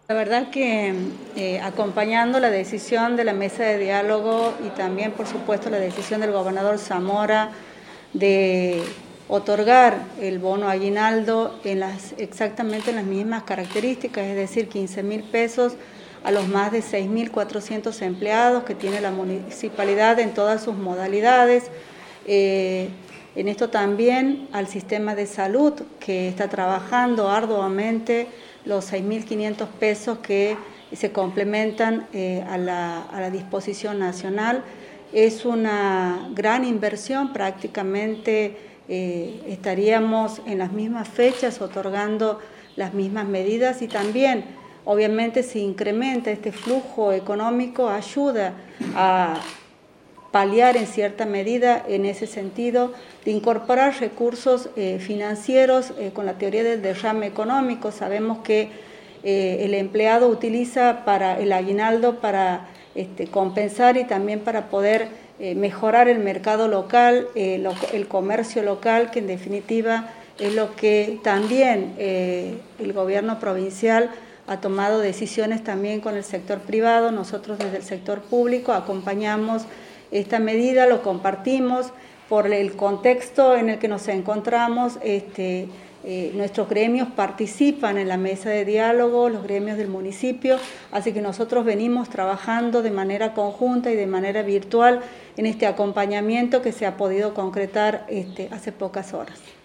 La verdad que acompañando la decisión de la mesa de diálogo y también, por supuesto, la decisión del gobernador Zamora de otorgar el bono aguinaldo exactamente en las mismas características, es decir, 15.000 pesos a los más de 6.400 empleados que tiene la municipalidad en todas sus modalidades. En esto también al sistema de salud, que está trabajando arduamente los 6.500 pesos que se complementan a la disposición nacional. Es una gran inversión, prácticamente estaríamos en las mismas fechas otorgando las mismas medidas y también, obviamente, si incrementa este flujo económico, ayuda a paliar en cierta medida en ese sentido de incorporar recursos financieros con la teoría del derrame económico. Sabemos que el empleado utiliza para el aguinaldo para compensar y también para poder mejorar el mercado local, el comercio local, que en definitiva es lo que también el gobierno provincial ha tomado decisiones también con el sector privado. Nosotros desde el sector público acompañamos esta medida, lo compartimos por el contexto en el que nos encontramos. Nuestros gremios participan en la mesa de diálogo, los gremios del municipio, así que nosotros venimos trabajando de manera conjunta y de manera virtual en este acompañamiento que se ha podido concretar hace pocas horas.